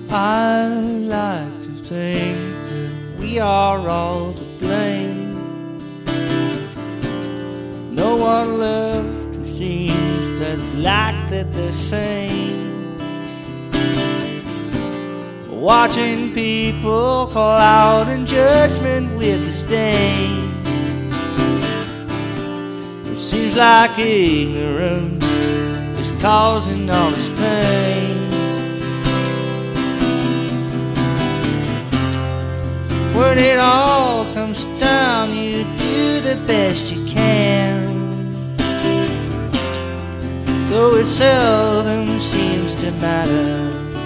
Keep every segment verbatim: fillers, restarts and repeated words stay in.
I like to think that we are all to blame. No one left who seems that liked it the same. Watching people cloud in judgment with disdain. It seems like ignorance is causing all this pain. When it all comes down, you do the best you can, though it seldom seems to matter.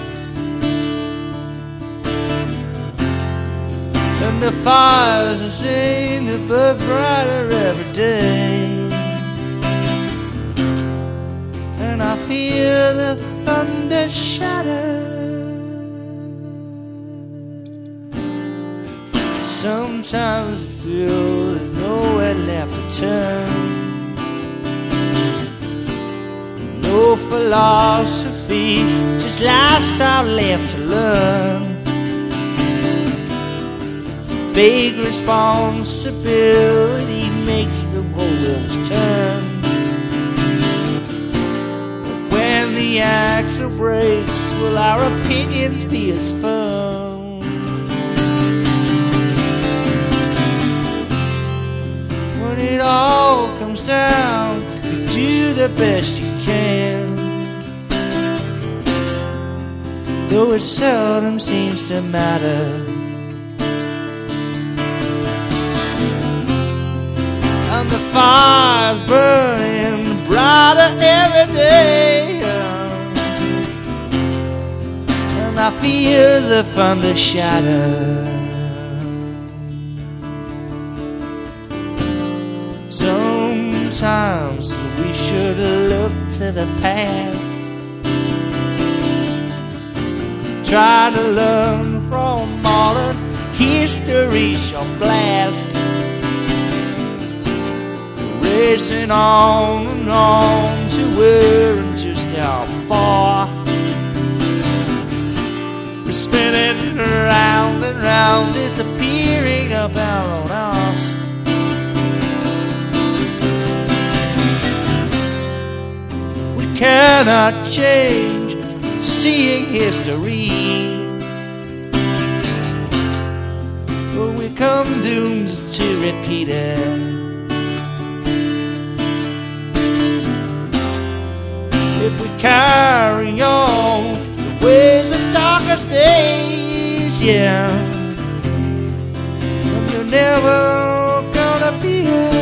And the fires are seen to burn brighter every day, and I feel the thunder shatter. Sometimes I feel there's nowhere left to turn. No philosophy, just lifestyle left to learn. Big responsibility makes the whole world turn. But when the axle breaks, will our opinions be as firm? When it all comes down, you do the best you can, though it seldom seems to matter. And the fire's burning brighter every day, and I feel the thunder shatter. Sometimes we should look to the past, try to learn from modern history shall blast. Racing on and on to where and just how far. We're spinning round and round, disappearing about on us. We cannot change seeing history, but we come doomed to repeat it. If we carry on the ways of darkest days, yeah, then you're never gonna be here.